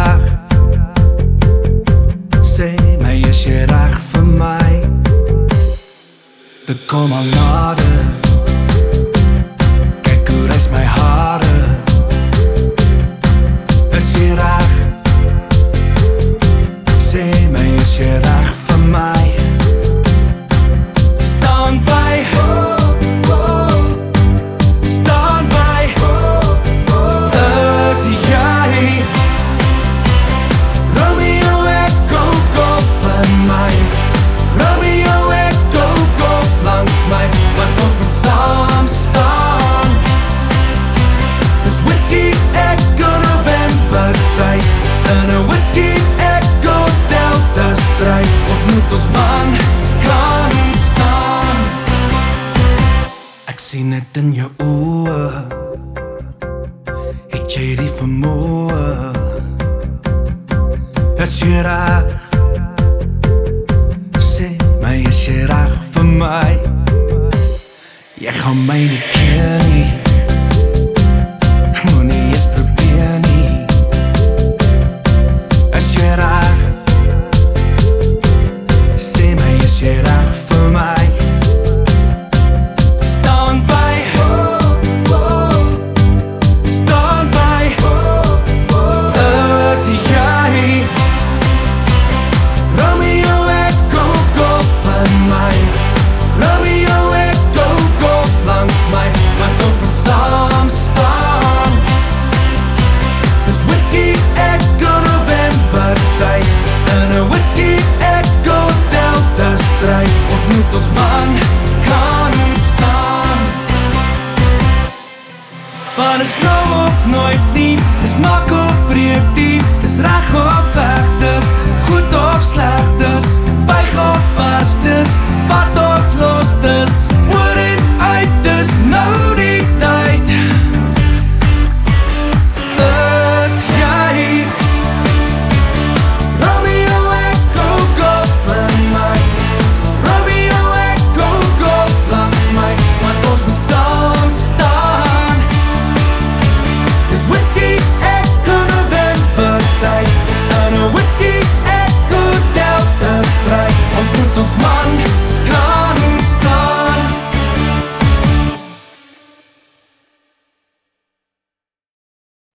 reg? Sê my, is jy reg vir my? Dit kom al nader, kyk hoe rys my hare. Is jy reg? Sê my, is jy reg vir my? Staan by, staan by. Is jy Romeo, ek golf vir my? Romeo, ek golf langs my, want ons moet saam staan. Dis whisky, ek November tyd, in 'n whisky, ek Delta stryd. Ons moet ons man kan staan. Ek sien dit in jou oë, het jy die vermoë? Is jy reg? Sê my, is jy reg vir my? Jy gaan my nie keer nie.